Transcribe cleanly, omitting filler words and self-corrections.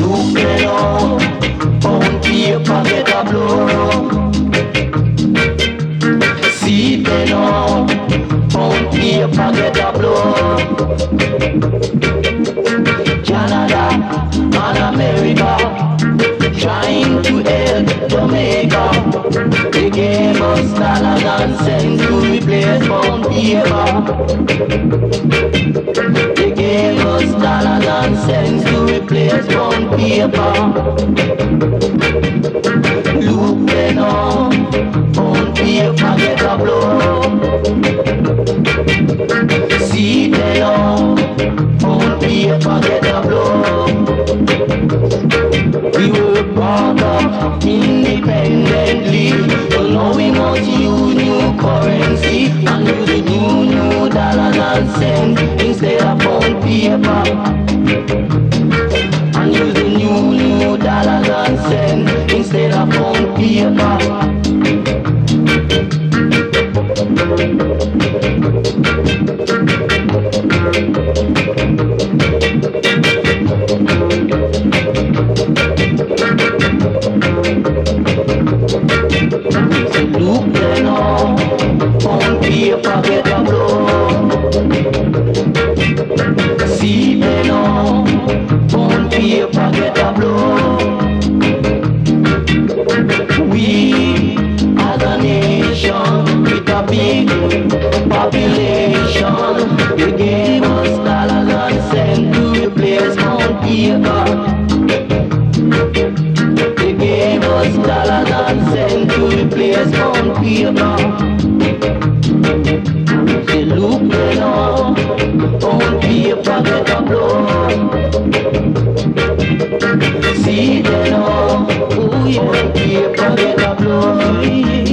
Look below, pound paper get a blow. See below, pound paper get a blow. Canada and America trying to help Jamaica. They gave us dollars and cents to replace pound paper. They gave us dollars and cents to replace pound paper. Look there now, pound paper get a blow. See there now, pound paper get a blow. We were brought up independently, so now we must use new currency and use the new dollars and cents instead of pound paper. And use the new dollars and cents instead of pound paper. Look there now, pound paper get a blow. See there now, pound paper get a blow. We as a nation with a big population, they gave us dollars and cents to replace pound paper. They gave us dollars and cents to replace pound paper. They look there now, pound paper get a blow. See there now, pound paper get a blow.